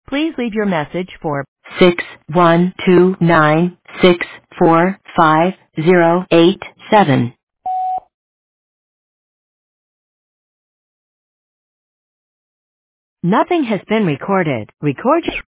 Please leave your message for 61296455087. Nothing has been recorded. Record your